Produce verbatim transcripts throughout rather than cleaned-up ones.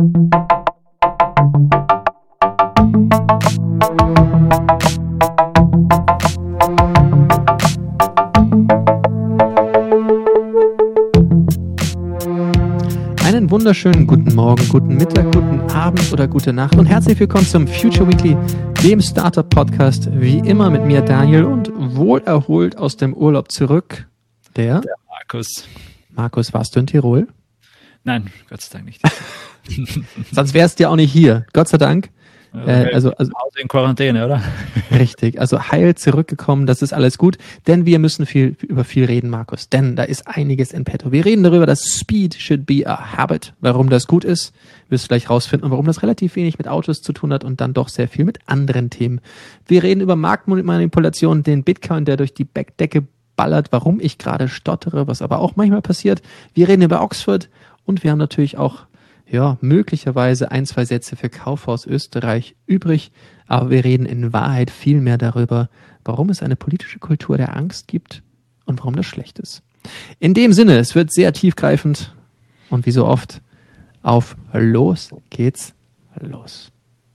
Einen wunderschönen guten Morgen, guten Mittag, guten Abend oder gute Nacht und herzlich willkommen zum Future Weekly, dem Startup-Podcast, wie immer mit mir Daniel und wohlerholt aus dem Urlaub zurück, der, der Markus. Markus, warst du in Tirol? Nein, Gott sei Dank nicht. Sonst wärst du ja auch nicht hier, Gott sei Dank. Ja, äh, also, also in Quarantäne, oder? Richtig, also heil zurückgekommen, das ist alles gut, denn wir müssen viel über viel reden, Markus, denn da ist einiges in petto. Wir reden darüber, dass Speed should be a habit, warum das gut ist, wirst du gleich rausfinden, und warum das relativ wenig mit Autos zu tun hat und dann doch sehr viel mit anderen Themen. Wir reden über Marktmanipulation, den Bitcoin, der durch die Decke ballert, warum ich gerade stottere, was aber auch manchmal passiert. Wir reden über Oxford und wir haben natürlich auch ja, möglicherweise ein, zwei Sätze für Kaufhaus Österreich übrig, aber wir reden in Wahrheit viel mehr darüber, warum es eine politische Kultur der Angst gibt und warum das schlecht ist. In dem Sinne, es wird sehr tiefgreifend und wie so oft, auf los geht's los.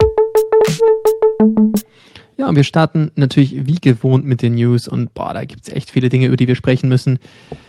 Ja, und wir starten natürlich wie gewohnt mit den News und boah, da gibt's echt viele Dinge, über die wir sprechen müssen.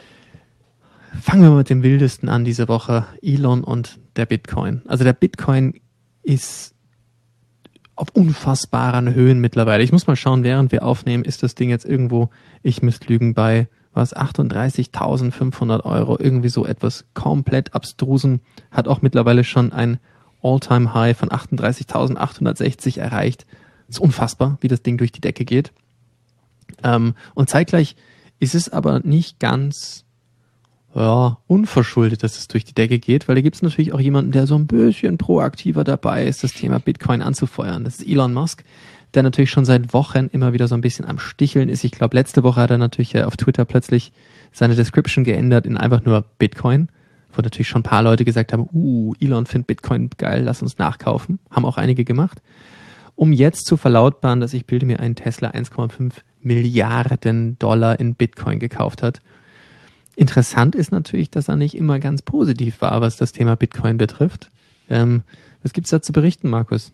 Fangen wir mal mit dem Wildesten an diese Woche, Elon und der Bitcoin. Also der Bitcoin ist auf unfassbaren Höhen mittlerweile. Ich muss mal schauen, während wir aufnehmen, ist das Ding jetzt irgendwo, ich müsste lügen, bei was, achtunddreißigtausendfünfhundert Euro, irgendwie so etwas komplett abstrusen, hat auch mittlerweile schon ein All-Time-High von achtunddreißigtausendachthundertsechzig erreicht. Das ist unfassbar, wie das Ding durch die Decke geht. Ähm, und zeitgleich ist es aber nicht ganz ja, unverschuldet, dass es durch die Decke geht, weil da gibt es natürlich auch jemanden, der so ein bisschen proaktiver dabei ist, das Thema Bitcoin anzufeuern. Das ist Elon Musk, der natürlich schon seit Wochen immer wieder so ein bisschen am Sticheln ist. Ich glaube, letzte Woche hat er natürlich auf Twitter plötzlich seine Description geändert in einfach nur Bitcoin, wo natürlich schon ein paar Leute gesagt haben, uh, Elon findet Bitcoin geil, lass uns nachkaufen. Haben auch einige gemacht. Um jetzt zu verlautbaren, dass ich bilde mir einen Tesla eins Komma fünf Milliarden Dollar in Bitcoin gekauft hat. Interessant ist natürlich, dass er nicht immer ganz positiv war, was das Thema Bitcoin betrifft. Ähm, was gibt's da zu berichten, Markus?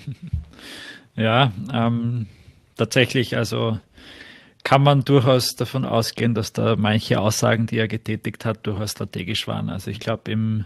Ja, ähm, tatsächlich, also kann man durchaus davon ausgehen, dass da manche Aussagen, die er getätigt hat, durchaus strategisch waren. Also ich glaube, im,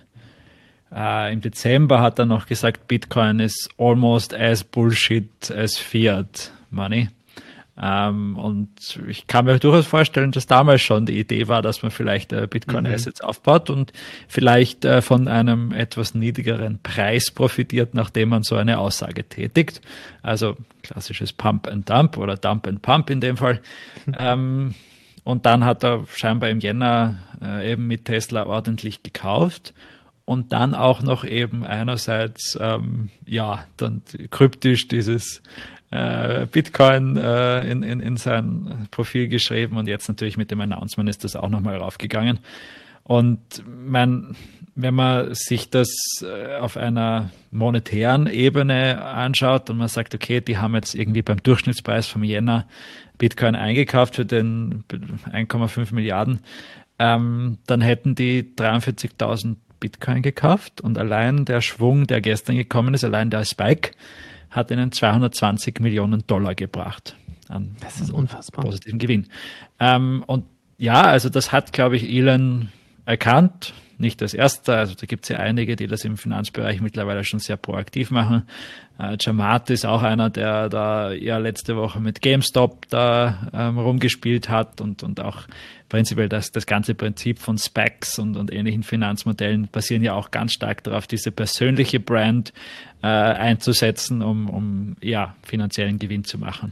äh, im Dezember hat er noch gesagt, Bitcoin is almost as bullshit as fiat money. Ähm, und ich kann mir durchaus vorstellen, dass damals schon die Idee war, dass man vielleicht äh, Bitcoin-Assets mhm. aufbaut und vielleicht äh, von einem etwas niedrigeren Preis profitiert, nachdem man so eine Aussage tätigt. Also klassisches Pump and Dump oder Dump and Pump in dem Fall. Mhm. Ähm, und dann hat er scheinbar im Jänner äh, eben mit Tesla ordentlich gekauft. Und dann auch noch eben einerseits, ähm, ja, dann kryptisch dieses äh, Bitcoin äh, in, in, in sein Profil geschrieben und jetzt natürlich mit dem Announcement ist das auch nochmal raufgegangen. Und mein, wenn man sich das äh, auf einer monetären Ebene anschaut und man sagt, okay, die haben jetzt irgendwie beim Durchschnittspreis vom Jänner Bitcoin eingekauft für den eins Komma fünf Milliarden, ähm, dann hätten die dreiundvierzigtausend Bitcoin gekauft und allein der Schwung, der gestern gekommen ist, allein der Spike, hat ihnen zweihundertzwanzig Millionen Dollar gebracht. An, das ist unfassbar. Positiven Gewinn. Ähm, und ja, also das hat, glaube ich, Elon erkannt. Nicht als erster, also da gibt es ja einige, die das im Finanzbereich mittlerweile schon sehr proaktiv machen. Äh, Chamath ist auch einer, der da ja letzte Woche mit GameStop da ähm, rumgespielt hat und, und auch prinzipiell das, das ganze Prinzip von Specs und, und ähnlichen Finanzmodellen basieren ja auch ganz stark darauf, diese persönliche Brand äh, einzusetzen, um, um ja finanziellen Gewinn zu machen.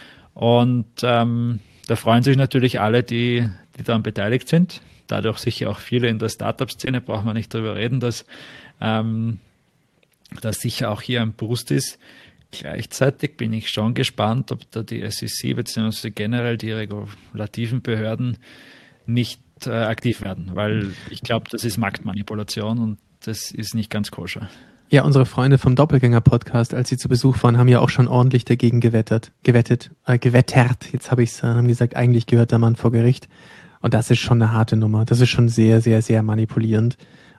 Und ähm, da freuen sich natürlich alle, die, die daran beteiligt sind. Dadurch sicher auch viele in der Startup-Szene, braucht man nicht darüber reden, dass ähm, das sicher auch hier ein Boost ist. Gleichzeitig bin ich schon gespannt, ob da die S E C bzw. generell die regulativen Behörden nicht äh, aktiv werden, weil ich glaube, das ist Marktmanipulation und das ist nicht ganz koscher. Ja, unsere Freunde vom Doppelgänger-Podcast, als sie zu Besuch waren, haben ja auch schon ordentlich dagegen gewettet, gewettet, äh, gewettert. Jetzt habe ich es, äh, haben gesagt, eigentlich gehört der Mann vor Gericht. Und das ist schon eine harte Nummer. Das ist schon sehr, sehr, sehr manipulierend.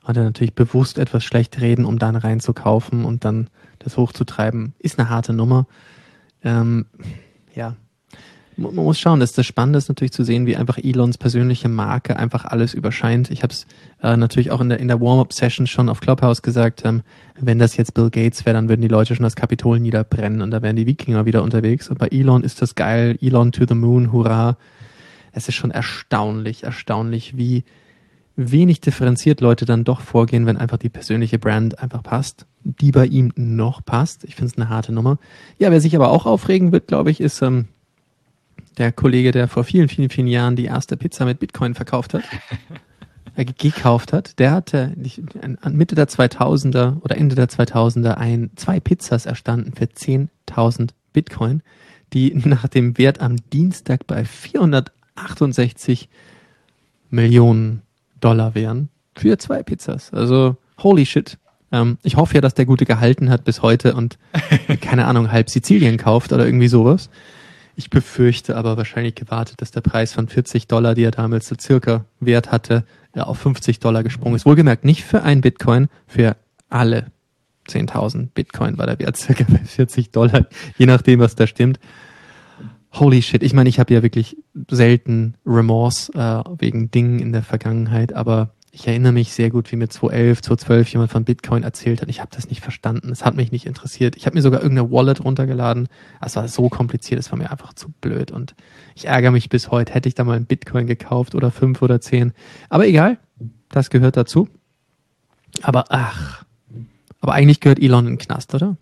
hat er natürlich bewusst etwas schlecht reden, um dann reinzukaufen und dann das hochzutreiben. Ist eine harte Nummer. Ähm, ja, man muss schauen, dass das Spannende ist natürlich zu sehen, wie einfach Elons persönliche Marke einfach alles überscheint. Ich habe es äh, natürlich auch in der in der Warm-Up-Session schon auf Clubhouse gesagt, ähm, wenn das jetzt Bill Gates wäre, dann würden die Leute schon das Kapitol niederbrennen und da wären die Wikinger wieder unterwegs. Und bei Elon ist das geil, Elon to the moon, hurra. Es ist schon erstaunlich, erstaunlich, wie wenig differenziert Leute dann doch vorgehen, wenn einfach die persönliche Brand einfach passt, die bei ihm noch passt. Ich finde es eine harte Nummer. Ja, wer sich aber auch aufregen wird, glaube ich, ist ähm, der Kollege, der vor vielen, vielen, vielen Jahren die erste Pizza mit Bitcoin verkauft hat, äh, gekauft hat. Der hatte an Mitte der zweitausender oder Ende der zweitausender ein, zwei Pizzas erstanden für zehntausend Bitcoin, die nach dem Wert am Dienstag bei vierhundertachtundsechzig Millionen Dollar wären für zwei Pizzas. Also holy shit. Ähm, ich hoffe ja, dass der Gute gehalten hat bis heute und keine Ahnung, halb Sizilien kauft oder irgendwie sowas. Ich befürchte aber wahrscheinlich gewartet, dass der Preis von vierzig Dollar, die er damals so circa Wert hatte, auf fünfzig Dollar gesprungen ist. Wohlgemerkt nicht für ein Bitcoin, für alle zehntausend Bitcoin war der Wert circa bei vierzig Dollar, je nachdem, was da stimmt. Holy shit. Ich meine, ich habe ja wirklich selten Remorse äh, wegen Dingen in der Vergangenheit, aber ich erinnere mich sehr gut, wie mir zweitausendelf, zweitausendzwölf jemand von Bitcoin erzählt hat. Ich habe das nicht verstanden. Es hat mich nicht interessiert. Ich habe mir sogar irgendeine Wallet runtergeladen. Es war so kompliziert, es war mir einfach zu blöd. Und ich ärgere mich bis heute. Hätte ich da mal einen Bitcoin gekauft oder fünf oder zehn. Aber egal, das gehört dazu. Aber ach, aber eigentlich gehört Elon in den Knast, oder?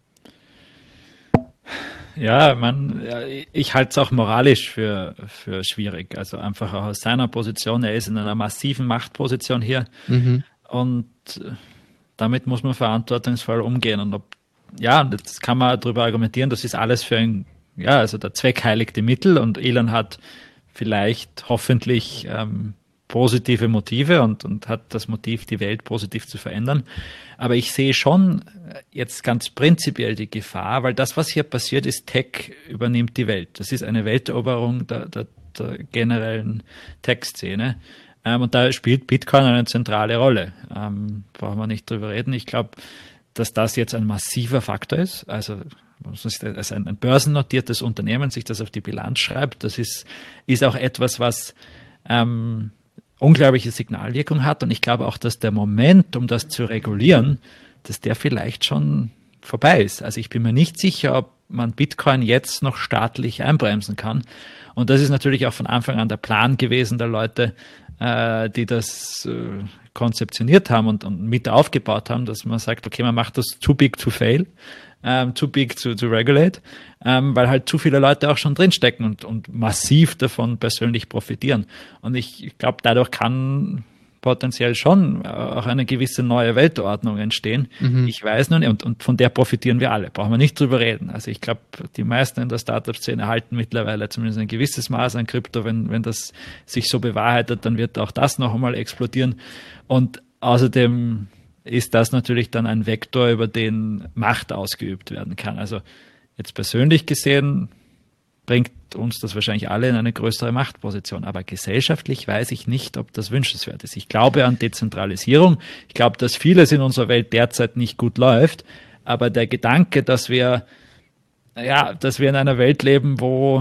Ja, man, ich halte es auch moralisch für, für schwierig. Also einfach auch aus seiner Position. Er ist in einer massiven Machtposition hier. Mhm. Und damit muss man verantwortungsvoll umgehen. Und ob, ja, das kann man darüber argumentieren, das ist alles für ein, ja, also der Zweck heiligt die Mittel. Und Elon hat vielleicht hoffentlich ähm, positive Motive und, und hat das Motiv, die Welt positiv zu verändern. Aber ich sehe schon jetzt ganz prinzipiell die Gefahr, weil das, was hier passiert, ist, Tech übernimmt die Welt. Das ist eine Welteroberung der, der, der generellen Tech-Szene. Ähm, und da spielt Bitcoin eine zentrale Rolle. Ähm, brauchen wir nicht drüber reden. Ich glaube, dass das jetzt ein massiver Faktor ist. Also, also ein, ein börsennotiertes Unternehmen sich das auf die Bilanz schreibt, das ist, ist auch etwas, was ähm, unglaubliche Signalwirkung hat. Und ich glaube auch, dass der Moment, um das zu regulieren, dass der vielleicht schon vorbei ist. Also ich bin mir nicht sicher, ob man Bitcoin jetzt noch staatlich einbremsen kann. Und das ist natürlich auch von Anfang an der Plan gewesen der Leute, äh, die das äh, konzeptioniert haben und, und mit aufgebaut haben, dass man sagt, okay, man macht das too big to fail, ähm, too big to, to regulate, ähm, weil halt zu viele Leute auch schon drinstecken und, und massiv davon persönlich profitieren. Und ich, ich glaube, dadurch kann potenziell schon auch eine gewisse neue Weltordnung entstehen. Mhm. Ich weiß noch nicht, und, und von der profitieren wir alle. Brauchen wir nicht drüber reden. Also ich glaube, die meisten in der Startup-Szene halten mittlerweile zumindest ein gewisses Maß an Krypto. Wenn, wenn das sich so bewahrheitet, dann wird auch das noch einmal explodieren. Und außerdem ist das natürlich dann ein Vektor, über den Macht ausgeübt werden kann. Also jetzt persönlich gesehen bringt uns das wahrscheinlich alle in eine größere Machtposition. Aber gesellschaftlich weiß ich nicht, ob das wünschenswert ist. Ich glaube an Dezentralisierung. Ich glaube, dass vieles in unserer Welt derzeit nicht gut läuft. Aber der Gedanke, dass wir, ja, dass wir in einer Welt leben, wo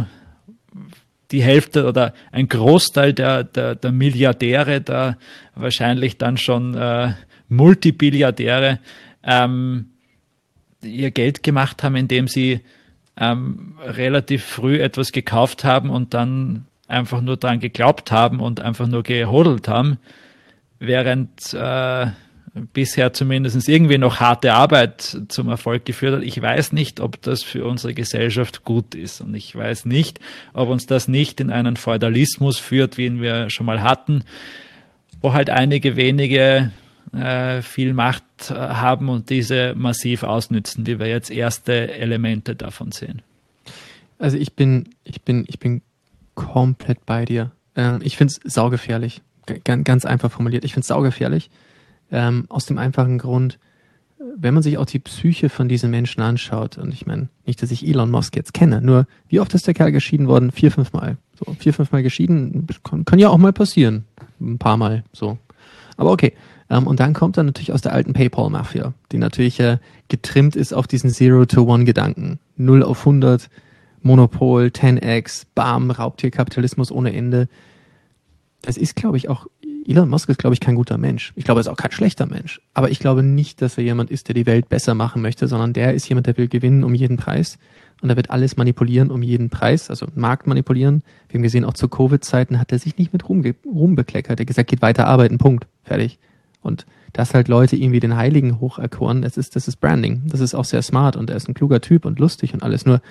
die Hälfte oder ein Großteil der, der, der Milliardäre, da wahrscheinlich dann schon äh, Multibilliardäre, ähm, ihr Geld gemacht haben, indem sie Ähm, relativ früh etwas gekauft haben und dann einfach nur dran geglaubt haben und einfach nur gehodelt haben, während äh, bisher zumindest irgendwie noch harte Arbeit zum Erfolg geführt hat. Ich weiß nicht, ob das für unsere Gesellschaft gut ist und ich weiß nicht, ob uns das nicht in einen Feudalismus führt, wie ihn wir schon mal hatten, wo halt einige wenige äh, viel Macht äh, haben und diese massiv ausnützen, wie wir jetzt erste Elemente davon sehen. Also ich bin, ich bin, ich bin komplett bei dir. Äh, ich finde es saugefährlich. G- ganz einfach formuliert. Ich finde es saugefährlich. Ähm, aus dem einfachen Grund, wenn man sich auch die Psyche von diesen Menschen anschaut, und ich meine, nicht, dass ich Elon Musk jetzt kenne, nur wie oft ist der Kerl geschieden worden? Vier, fünf Mal. So, vier, fünf Mal geschieden, kann, kann ja auch mal passieren. Ein paar Mal, so. Aber okay. Ähm, und dann kommt er natürlich aus der alten PayPal-Mafia, die natürlich äh, getrimmt ist auf diesen Zero-to-One-Gedanken. null auf hundert, Monopol, zehn x, Bam, Raubtierkapitalismus ohne Ende. Das ist, glaube ich, auch, Elon Musk ist, glaube ich, kein guter Mensch. Ich glaube, er ist auch kein schlechter Mensch. Aber ich glaube nicht, dass er jemand ist, der die Welt besser machen möchte, sondern der ist jemand, der will gewinnen um jeden Preis. Und er wird alles manipulieren um jeden Preis, also Markt manipulieren. Wir haben gesehen, auch zu Covid-Zeiten hat er sich nicht mit Ruhm, Ruhm bekleckert. Er hat gesagt, geht weiter arbeiten, Punkt, fertig. Und dass halt Leute irgendwie den Heiligen hocherkoren, das ist, das ist Branding. Das ist auch sehr smart und er ist ein kluger Typ und lustig und alles. Nur,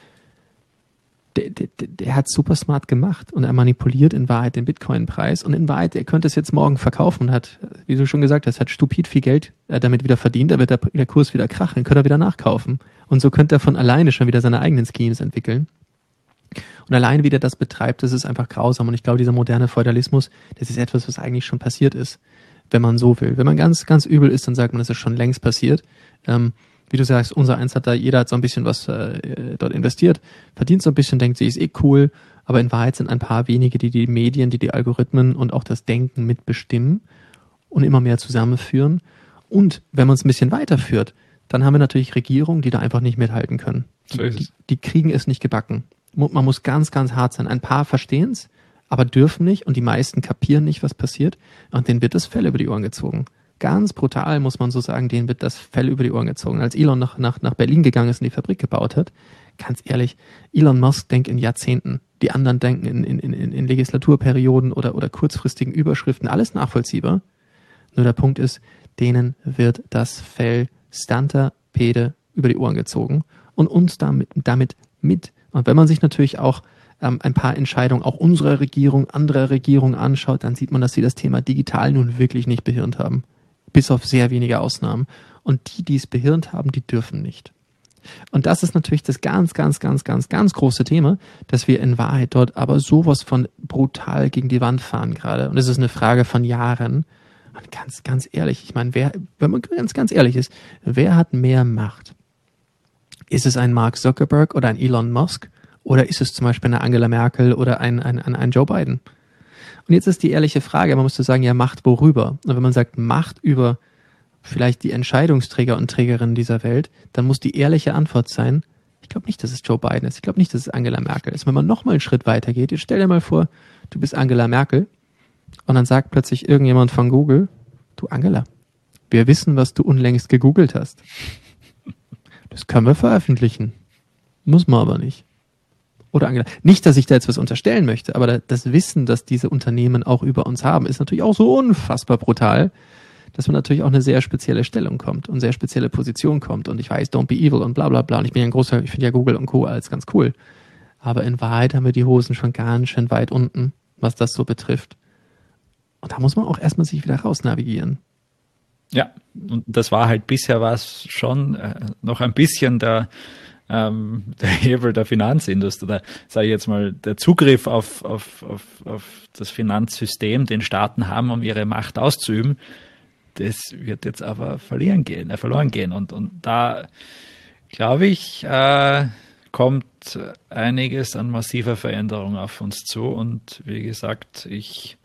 der, der, der hat super smart gemacht und er manipuliert in Wahrheit den Bitcoin-Preis. Und in Wahrheit, er könnte es jetzt morgen verkaufen und hat, wie du schon gesagt hast, hat stupid viel Geld damit wieder verdient, da wird der, der Kurs wieder krachen, könnte er wieder nachkaufen. Und so könnte er von alleine schon wieder seine eigenen Schemes entwickeln. Und allein wie der das betreibt, das ist einfach grausam. Und ich glaube, dieser moderne Feudalismus, das ist etwas, was eigentlich schon passiert ist, wenn man so will. Wenn man ganz, ganz übel ist, dann sagt man, das ist schon längst passiert. Ähm, wie du sagst, unser Eins hat da, jeder hat so ein bisschen was äh, dort investiert, verdient so ein bisschen, denkt sich, ist eh cool, aber in Wahrheit sind ein paar wenige, die die Medien, die die Algorithmen und auch das Denken mitbestimmen und immer mehr zusammenführen. Und wenn man es ein bisschen weiterführt, dann haben wir natürlich Regierungen, die da einfach nicht mithalten können. So ist es. Die, die kriegen es nicht gebacken. Man muss ganz, ganz hart sein. Ein paar verstehen es, aber dürfen nicht und die meisten kapieren nicht, was passiert und denen wird das Fell über die Ohren gezogen. Ganz brutal, muss man so sagen, denen wird das Fell über die Ohren gezogen. Als Elon nach, nach, nach Berlin gegangen ist und die Fabrik gebaut hat, ganz ehrlich, Elon Musk denkt in Jahrzehnten, die anderen denken in, in, in, in Legislaturperioden oder, oder kurzfristigen Überschriften, alles nachvollziehbar. Nur der Punkt ist, denen wird das Fell Stantapede über die Ohren gezogen und uns damit, damit mit. Und wenn man sich natürlich auch ähm, ein paar Entscheidungen auch unserer Regierung, anderer Regierungen anschaut, dann sieht man, dass sie das Thema digital nun wirklich nicht behirnt haben. Bis auf sehr wenige Ausnahmen. Und die, die es behirnt haben, die dürfen nicht. Und das ist natürlich das ganz, ganz, ganz, ganz, ganz große Thema, dass wir in Wahrheit dort aber sowas von brutal gegen die Wand fahren gerade. Und es ist eine Frage von Jahren. Und ganz, ganz ehrlich, ich meine, wer, wenn man ganz, ganz ehrlich ist, wer hat mehr Macht? Ist es ein Mark Zuckerberg oder ein Elon Musk? Oder ist es zum Beispiel eine Angela Merkel oder ein, ein, ein, ein Joe Biden? Und jetzt ist die ehrliche Frage, man müsste sagen, ja, Macht worüber? Und wenn man sagt, Macht über vielleicht die Entscheidungsträger und Trägerinnen dieser Welt, dann muss die ehrliche Antwort sein, ich glaube nicht, dass es Joe Biden ist, ich glaube nicht, dass es Angela Merkel ist. Wenn man nochmal einen Schritt weiter geht, jetzt stell dir mal vor, du bist Angela Merkel und dann sagt plötzlich irgendjemand von Google, du Angela, wir wissen, was du unlängst gegoogelt hast. Das können wir veröffentlichen. Muss man aber nicht. Oder Angela. Nicht, dass ich da jetzt was unterstellen möchte, aber das Wissen, das diese Unternehmen auch über uns haben, ist natürlich auch so unfassbar brutal, dass man natürlich auch eine sehr spezielle Stellung kommt und sehr spezielle Position kommt. Und ich weiß, don't be evil und bla bla bla. Und ich bin ja ein großer, ich finde ja Google und Co. als ganz cool. Aber in Wahrheit haben wir die Hosen schon ganz schön weit unten, was das so betrifft. Und da muss man auch erstmal sich wieder raus navigieren. Ja, und das war halt bisher war es schon äh, noch ein bisschen der, ähm, der Hebel der Finanzindustrie, oder sage ich jetzt mal, der Zugriff auf, auf, auf, auf das Finanzsystem, den Staaten haben, um ihre Macht auszuüben. Das wird jetzt aber verlieren gehen, äh, verloren gehen. Und, und da, glaube ich, äh, kommt einiges an massiver Veränderung auf uns zu. Und wie gesagt, ich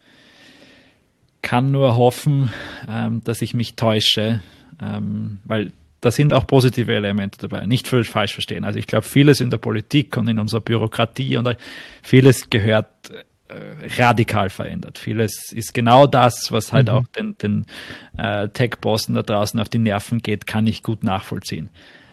kann nur hoffen, ähm, dass ich mich täusche, ähm, weil da sind auch positive Elemente dabei. Nicht völlig falsch verstehen. Also ich glaube, vieles in der Politik und in unserer Bürokratie und vieles gehört äh, radikal verändert. Vieles ist genau das, was halt mhm. auch den, den äh, Tech-Bossen da draußen auf die Nerven geht, kann ich gut nachvollziehen.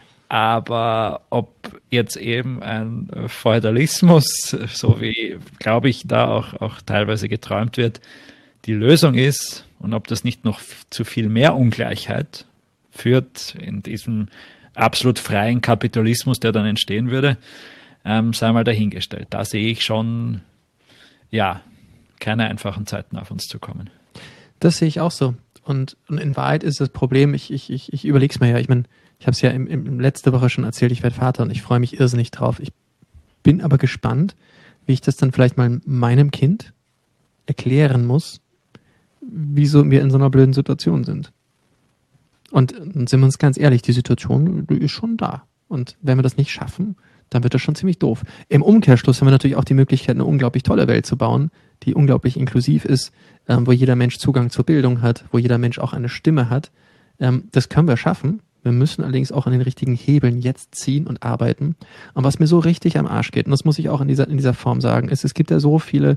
Aber ob jetzt eben ein Feudalismus, so wie, glaube ich, da auch, auch teilweise geträumt wird, die Lösung ist und ob das nicht noch zu viel mehr Ungleichheit führt in diesem absolut freien Kapitalismus, der dann entstehen würde, ähm, sei mal dahingestellt. Da sehe ich schon, ja, keine einfachen Zeiten auf uns zu kommen. Das sehe ich auch so. Und, und in Wahrheit ist das Problem, ich, ich, ich, ich überlege es mir ja, ich meine, ich habe es ja im, im letzte Woche schon erzählt, ich werde Vater und ich freue mich irrsinnig drauf. Ich bin aber gespannt, wie ich das dann vielleicht mal meinem Kind erklären muss, wieso wir in so einer blöden Situation sind. Und, und sind wir uns ganz ehrlich, die Situation die ist schon da. Und wenn wir das nicht schaffen, dann wird das schon ziemlich doof. Im Umkehrschluss haben wir natürlich auch die Möglichkeit, eine unglaublich tolle Welt zu bauen, die unglaublich inklusiv ist, ähm, wo jeder Mensch Zugang zur Bildung hat, wo jeder Mensch auch eine Stimme hat. Ähm, das können wir schaffen. Wir müssen allerdings auch an den richtigen Hebeln jetzt ziehen und arbeiten. Und was mir so richtig am Arsch geht, und das muss ich auch in dieser, in dieser Form sagen, ist, es gibt ja so viele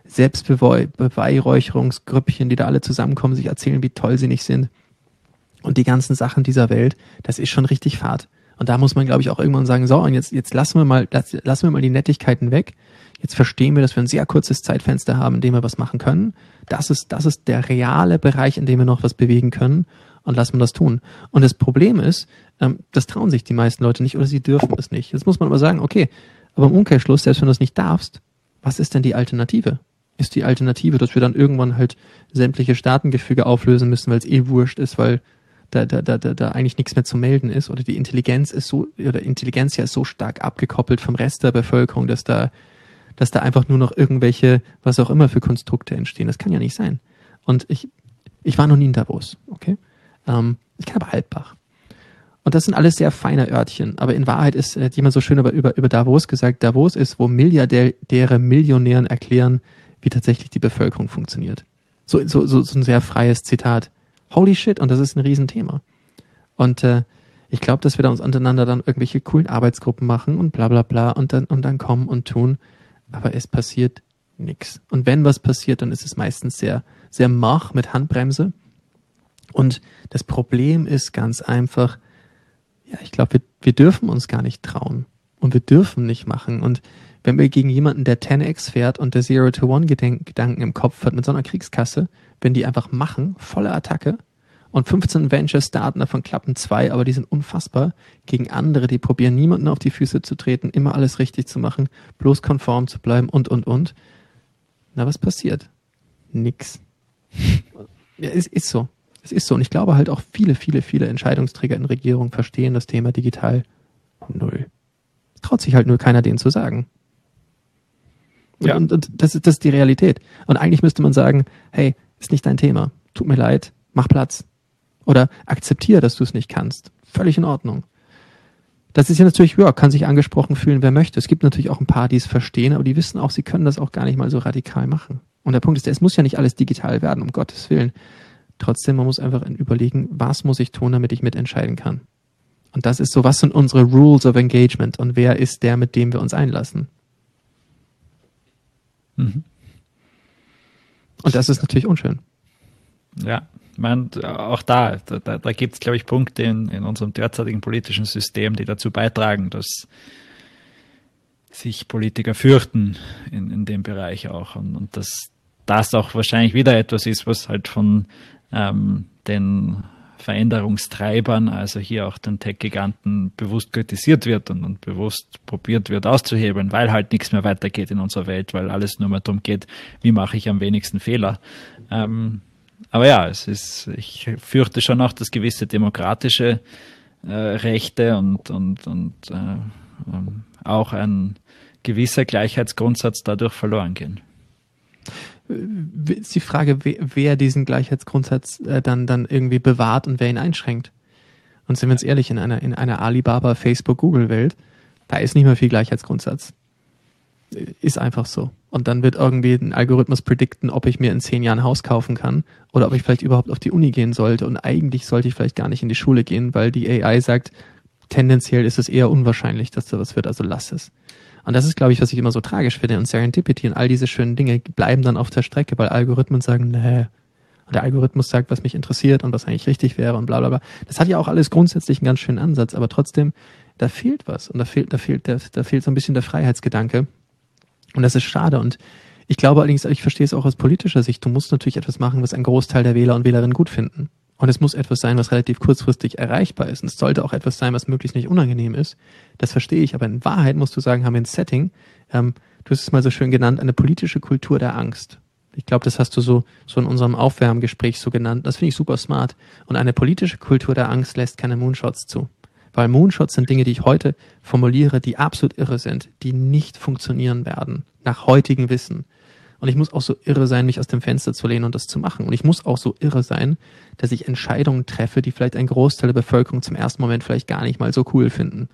Selbstbeweihräucherungsgrüppchen, die da alle zusammenkommen, sich erzählen, wie toll sie nicht sind. Und die ganzen Sachen dieser Welt, das ist schon richtig fad. Und da muss man, glaube ich, auch irgendwann sagen, so, und jetzt, jetzt lassen wir mal, lassen wir mal die Nettigkeiten weg. Jetzt verstehen wir, dass wir ein sehr kurzes Zeitfenster haben, in dem wir was machen können. Das ist, das ist der reale Bereich, in dem wir noch was bewegen können. Und lassen wir das tun. Und das Problem ist, ähm, das trauen sich die meisten Leute nicht oder sie dürfen es nicht. Jetzt muss man aber sagen, okay, aber im Umkehrschluss, selbst wenn du es nicht darfst, was ist denn die Alternative? Ist die Alternative, dass wir dann irgendwann halt sämtliche Staatengefüge auflösen müssen, weil es eh wurscht ist, weil da, da, da, da, da eigentlich nichts mehr zu melden ist, oder die Intelligenz ist so, oder Intelligenz ja ist so stark abgekoppelt vom Rest der Bevölkerung, dass da, dass da einfach nur noch irgendwelche, was auch immer für Konstrukte entstehen. Das kann ja nicht sein. Und ich, ich war noch nie in Davos, okay? Ähm, ich kann aber Halbbach. Und das sind alles sehr feine Örtchen. Aber in Wahrheit ist, hat jemand so schön über, über, über Davos gesagt, Davos ist, wo Milliardäre Millionären erklären, wie tatsächlich die Bevölkerung funktioniert. So, so, so, so ein sehr freies Zitat. Holy shit, und das ist ein Riesenthema. Und äh, ich glaube, dass wir da uns untereinander dann irgendwelche coolen Arbeitsgruppen machen und bla bla bla und dann, und dann kommen und tun. Aber es passiert nichts. Und wenn was passiert, dann ist es meistens sehr, sehr mach mit Handbremse. Und das Problem ist ganz einfach, ja, ich glaube, wir, wir dürfen uns gar nicht trauen. Und wir dürfen nicht machen. Und wenn wir gegen jemanden, der zehn x fährt und der Zero-to-One-Gedanken im Kopf hat mit so einer Kriegskasse, wenn die einfach machen, volle Attacke und fünfzehn Ventures starten, davon klappen zwei, aber die sind unfassbar, gegen andere, die probieren, niemanden auf die Füße zu treten, immer alles richtig zu machen, bloß konform zu bleiben und, und, und. Na, was passiert? Nix. Ja, es ist so. Es ist so. Und ich glaube halt auch viele, viele, viele Entscheidungsträger in Regierungen verstehen das Thema digital null. Es traut sich halt nur keiner, denen zu sagen. Ja. Und, und das, ist, das ist die Realität. Und eigentlich müsste man sagen, hey, ist nicht dein Thema. Tut mir leid, mach Platz. Oder akzeptiere, dass du es nicht kannst. Völlig in Ordnung. Das ist ja natürlich, ja, kann sich angesprochen fühlen, wer möchte. Es gibt natürlich auch ein paar, die es verstehen, aber die wissen auch, sie können das auch gar nicht mal so radikal machen. Und der Punkt ist, es muss ja nicht alles digital werden, um Gottes Willen. Trotzdem, man muss einfach überlegen, was muss ich tun, damit ich mitentscheiden kann. Und das ist so, was sind unsere Rules of Engagement und wer ist der, mit dem wir uns einlassen? Mhm. Und das ist natürlich unschön. Ja, ich meine, auch da, da, da gibt es, glaube ich, Punkte in, in unserem derzeitigen politischen System, die dazu beitragen, dass sich Politiker fürchten in, in dem Bereich auch. Und, und dass das auch wahrscheinlich wieder etwas ist, was halt von ähm, den Veränderungstreibern, also hier auch den Tech-Giganten, bewusst kritisiert wird und, und bewusst probiert wird auszuhebeln, weil halt nichts mehr weitergeht in unserer Welt, weil alles nur mehr darum geht, wie mache ich am wenigsten Fehler. Ähm, aber ja, es ist, ich fürchte schon auch, dass gewisse demokratische äh, Rechte und, und, und äh, ähm, auch ein gewisser Gleichheitsgrundsatz dadurch verloren gehen. Ist die Frage, wer diesen Gleichheitsgrundsatz äh, dann, dann irgendwie bewahrt und wer ihn einschränkt. Und sind wir uns ehrlich, in einer, in einer Alibaba, Facebook, Google-Welt, da ist nicht mehr viel Gleichheitsgrundsatz. Ist einfach so. Und dann wird irgendwie ein Algorithmus predikten, ob ich mir in zehn Jahren ein Haus kaufen kann oder ob ich vielleicht überhaupt auf die Uni gehen sollte. Und eigentlich sollte ich vielleicht gar nicht in die Schule gehen, weil die A I sagt, tendenziell ist es eher unwahrscheinlich, dass da was wird, also lass es. Und das ist, glaube ich, was ich immer so tragisch finde. Und Serendipity und all diese schönen Dinge bleiben dann auf der Strecke, weil Algorithmen sagen, nee. Und der Algorithmus sagt, was mich interessiert und was eigentlich richtig wäre und bla bla bla. Das hat ja auch alles grundsätzlich einen ganz schönen Ansatz, aber trotzdem, da fehlt was. Und da fehlt, da fehlt, da, da fehlt so ein bisschen der Freiheitsgedanke. Und das ist schade. Und ich glaube allerdings, ich verstehe es auch aus politischer Sicht, du musst natürlich etwas machen, was ein Großteil der Wähler und Wählerinnen gut finden. Und es muss etwas sein, was relativ kurzfristig erreichbar ist. Und es sollte auch etwas sein, was möglichst nicht unangenehm ist. Das verstehe ich. Aber in Wahrheit musst du sagen, haben wir ein Setting, ähm, du hast es mal so schön genannt, eine politische Kultur der Angst. Ich glaube, das hast du so, so in unserem Aufwärmgespräch so genannt. Das finde ich super smart. Und eine politische Kultur der Angst lässt keine Moonshots zu. Weil Moonshots sind Dinge, die ich heute formuliere, die absolut irre sind, die nicht funktionieren werden, nach heutigem Wissen. Und ich muss auch so irre sein, mich aus dem Fenster zu lehnen und das zu machen. Und ich muss auch so irre sein, dass ich Entscheidungen treffe, die vielleicht ein Großteil der Bevölkerung zum ersten Moment vielleicht gar nicht mal so cool finden.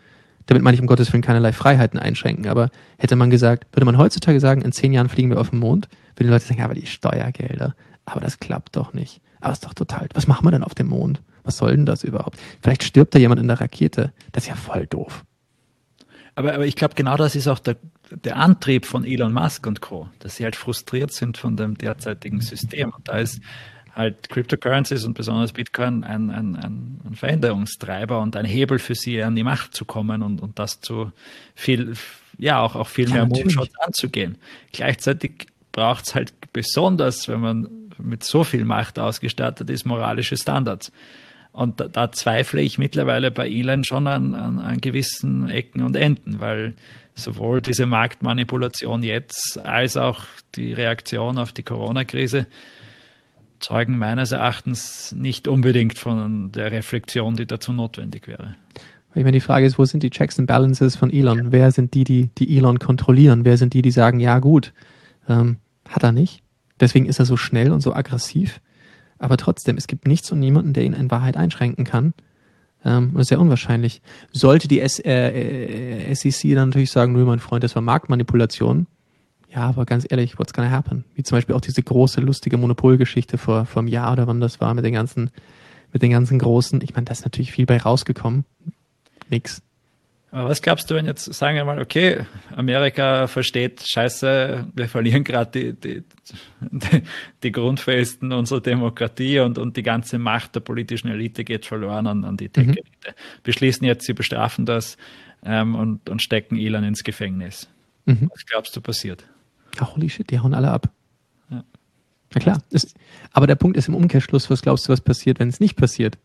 Damit meine ich um Gottes Willen keinerlei Freiheiten einschränken. Aber hätte man gesagt, würde man heutzutage sagen, in zehn Jahren fliegen wir auf den Mond, würden die Leute sagen, aber die Steuergelder, aber das klappt doch nicht. Aber ist doch total, was machen wir denn auf dem Mond? Was soll denn das überhaupt? Vielleicht stirbt da jemand in der Rakete. Das ist ja voll doof. Aber, aber ich glaube, genau das ist auch der, der Antrieb von Elon Musk und Co., dass sie halt frustriert sind von dem derzeitigen System. Und da ist halt Cryptocurrencies und besonders Bitcoin ein, ein, ein, ein Veränderungstreiber und ein Hebel für sie, an die Macht zu kommen und, und das zu viel, ja, auch, auch viel Ja, mehr natürlich. Moonshot anzugehen. Gleichzeitig braucht es halt besonders, wenn man mit so viel Macht ausgestattet ist, moralische Standards. Und da, da zweifle ich mittlerweile bei Elon schon an, an, an gewissen Ecken und Enden, weil sowohl diese Marktmanipulation jetzt als auch die Reaktion auf die Corona-Krise zeugen meines Erachtens nicht unbedingt von der Reflexion, die dazu notwendig wäre. Ich meine, die Frage ist, wo sind die Checks and Balances von Elon? Wer sind die, die, die Elon kontrollieren? Wer sind die, die sagen, ja gut, ähm, hat er nicht. Deswegen ist er so schnell und so aggressiv. Aber trotzdem, es gibt nichts und niemanden, der ihn in Wahrheit einschränken kann. Ähm, das ist sehr unwahrscheinlich. Sollte die S, äh, S E C dann natürlich sagen, nö, mein Freund, das war Marktmanipulation. Ja, aber ganz ehrlich, what's gonna happen? Wie zum Beispiel auch diese große, lustige Monopolgeschichte vor, vor einem Jahr oder wann das war mit den ganzen, mit den ganzen großen. Ich meine, da ist natürlich viel bei rausgekommen. Nix. Aber was glaubst du, wenn jetzt, sagen wir mal, okay, Amerika versteht, scheiße, wir verlieren gerade die, die, die Grundfesten unserer Demokratie und, und die ganze Macht der politischen Elite geht verloren an, an die Tech-Elite. Mhm. Beschließen jetzt, sie bestrafen das ähm, und, und stecken Elon ins Gefängnis. Mhm. Was glaubst du passiert? Ja, holy shit, die hauen alle ab. Ja. Na klar. Das, aber der Punkt ist im Umkehrschluss, was glaubst du, was passiert, wenn es nicht passiert?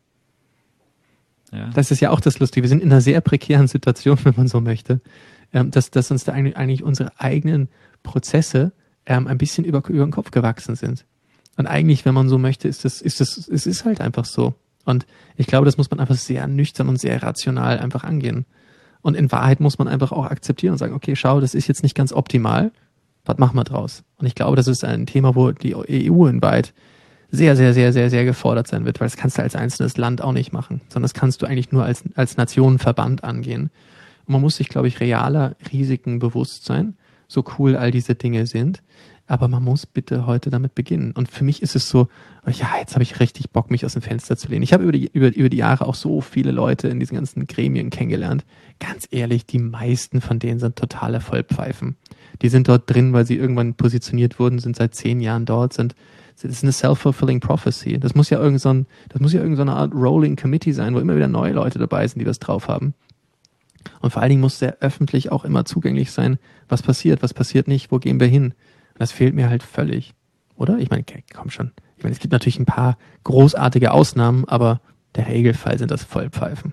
Ja. Das ist ja auch das Lustige. Wir sind in einer sehr prekären Situation, wenn man so möchte, ähm, dass, dass uns da eigentlich, eigentlich unsere eigenen Prozesse ähm, ein bisschen über, über den Kopf gewachsen sind. Und eigentlich, wenn man so möchte, ist das, ist das, es ist halt einfach so. Und ich glaube, das muss man einfach sehr nüchtern und sehr rational einfach angehen. Und in Wahrheit muss man einfach auch akzeptieren und sagen, okay, schau, das ist jetzt nicht ganz optimal. Was machen wir draus? Und ich glaube, das ist ein Thema, wo die E U in weit sehr, sehr, sehr, sehr, sehr gefordert sein wird, weil das kannst du als einzelnes Land auch nicht machen, sondern das kannst du eigentlich nur als, als Nationenverband angehen. Und man muss sich, glaube ich, realer Risiken bewusst sein, so cool all diese Dinge sind, aber man muss bitte heute damit beginnen. Und für mich ist es so, ja, jetzt habe ich richtig Bock, mich aus dem Fenster zu lehnen. Ich habe über die, über, über die Jahre auch so viele Leute in diesen ganzen Gremien kennengelernt. Ganz ehrlich, die meisten von denen sind totale Vollpfeifen. Die sind dort drin, weil sie irgendwann positioniert wurden, sind seit zehn Jahren dort, sind das ist eine self-fulfilling prophecy. Das muss ja irgend so ein, das muss ja irgend so eine Art Rolling Committee sein, wo immer wieder neue Leute dabei sind, die was drauf haben. Und vor allen Dingen muss sehr öffentlich auch immer zugänglich sein, was passiert, was passiert nicht, wo gehen wir hin. Und das fehlt mir halt völlig. Oder? Ich meine, komm schon. Ich meine, es gibt natürlich ein paar großartige Ausnahmen, aber der Regelfall sind das Vollpfeifen.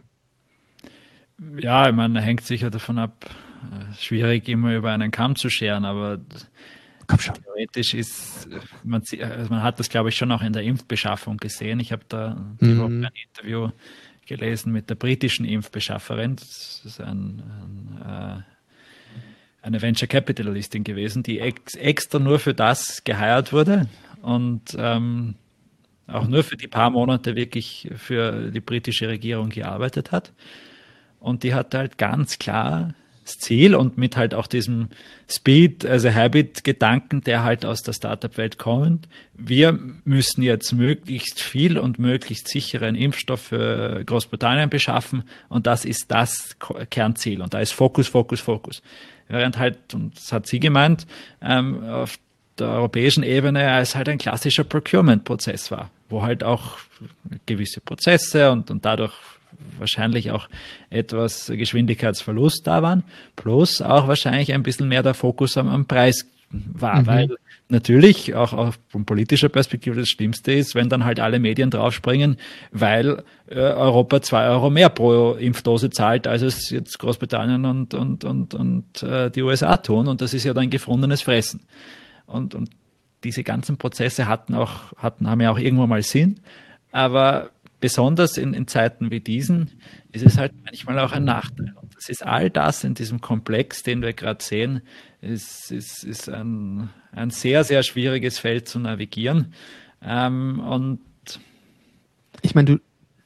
Ja, ich meine, hängt sicher davon ab, schwierig immer über einen Kamm zu scheren, aber Komm schon. Theoretisch ist, man, also man hat das, glaube ich, schon auch in der Impfbeschaffung gesehen. Ich habe da die Woche ein Interview gelesen mit der britischen Impfbeschafferin. Das ist ein, ein, äh, eine Venture Capitalistin gewesen, die ex, extra nur für das geheiert wurde und ähm, auch nur für die paar Monate wirklich für die britische Regierung gearbeitet hat. Und die hat halt ganz klar das Ziel und mit halt auch diesem Speed, also Habit-Gedanken, der halt aus der Startup-Welt kommt. Wir müssen jetzt möglichst viel und möglichst sicheren Impfstoff für Großbritannien beschaffen und das ist das Kernziel und da ist Fokus, Fokus, Fokus. Während halt, und das hat sie gemeint, ähm, auf der europäischen Ebene als halt ein klassischer Procurement-Prozess war, wo halt auch gewisse Prozesse und, und dadurch wahrscheinlich auch etwas Geschwindigkeitsverlust da waren, plus auch wahrscheinlich ein bisschen mehr der Fokus am, am Preis war, mhm. weil natürlich auch, auch von politischer Perspektive das Schlimmste ist, wenn dann halt alle Medien draufspringen, weil äh, Europa zwei Euro mehr pro Impfdose zahlt, als es jetzt Großbritannien und, und, und, und äh, die U S A tun und das ist ja dann gefundenes Fressen. Und, und diese ganzen Prozesse hatten auch, hatten, haben ja auch irgendwann mal Sinn, aber besonders in, in Zeiten wie diesen ist es halt manchmal auch ein Nachteil. Und das ist all das in diesem Komplex, den wir gerade sehen, ist, ist, ist ein, ein sehr, sehr schwieriges Feld zu navigieren. Ähm, und ich meine, du,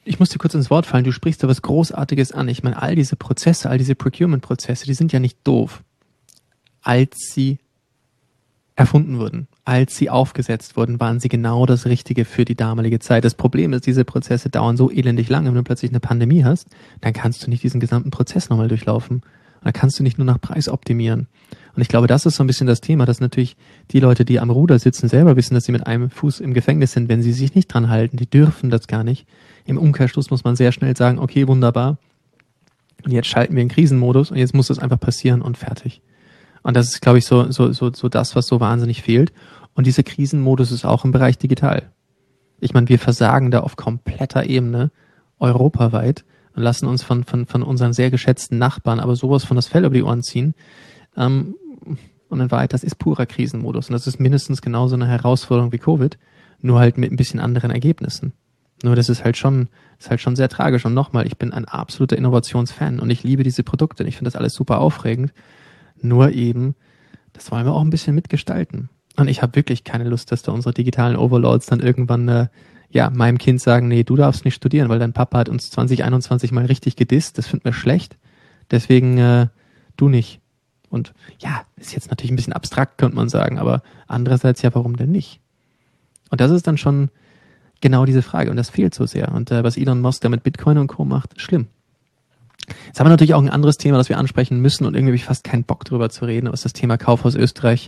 ich muss dir kurz ins Wort fallen, du sprichst da was Großartiges an. Ich meine, all diese Prozesse, all diese Procurement-Prozesse, die sind ja nicht doof, als sie erfunden wurden. Als sie aufgesetzt wurden, waren sie genau das Richtige für die damalige Zeit. Das Problem ist, diese Prozesse dauern so elendig lange. Wenn du plötzlich eine Pandemie hast, dann kannst du nicht diesen gesamten Prozess nochmal durchlaufen. Und dann kannst du nicht nur nach Preis optimieren. Und ich glaube, das ist so ein bisschen das Thema, dass natürlich die Leute, die am Ruder sitzen, selber wissen, dass sie mit einem Fuß im Gefängnis sind, wenn sie sich nicht dran halten. Die dürfen das gar nicht. Im Umkehrschluss muss man sehr schnell sagen, okay, wunderbar. Und jetzt schalten wir in Krisenmodus und jetzt muss das einfach passieren und fertig. Und das ist, glaube ich, so, so, so, so das, was so wahnsinnig fehlt. Und dieser Krisenmodus ist auch im Bereich digital. Ich meine, wir versagen da auf kompletter Ebene, europaweit, und lassen uns von, von, von unseren sehr geschätzten Nachbarn aber sowas von das Fell über die Ohren ziehen. Ähm, und in Wahrheit, das ist purer Krisenmodus. Und das ist mindestens genauso eine Herausforderung wie Covid, nur halt mit ein bisschen anderen Ergebnissen. Nur das ist halt schon, ist halt schon sehr tragisch. Und nochmal, ich bin ein absoluter Innovationsfan und ich liebe diese Produkte. Ich finde das alles super aufregend. Nur eben, das wollen wir auch ein bisschen mitgestalten. Und ich habe wirklich keine Lust, dass da unsere digitalen Overlords dann irgendwann äh, ja meinem Kind sagen, nee, du darfst nicht studieren, weil dein Papa hat uns zwanzig einundzwanzig mal richtig gedisst, das finden wir schlecht. Deswegen äh, du nicht. Und ja, ist jetzt natürlich ein bisschen abstrakt, könnte man sagen, aber andererseits ja, warum denn nicht? Und das ist dann schon genau diese Frage und das fehlt so sehr. Und äh, was Elon Musk da mit Bitcoin und Co. macht, schlimm. Jetzt haben wir natürlich auch ein anderes Thema, das wir ansprechen müssen und irgendwie habe ich fast keinen Bock drüber zu reden, aber ist das Thema Kaufhaus Österreich.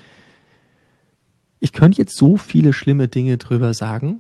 Ich könnte jetzt so viele schlimme Dinge drüber sagen.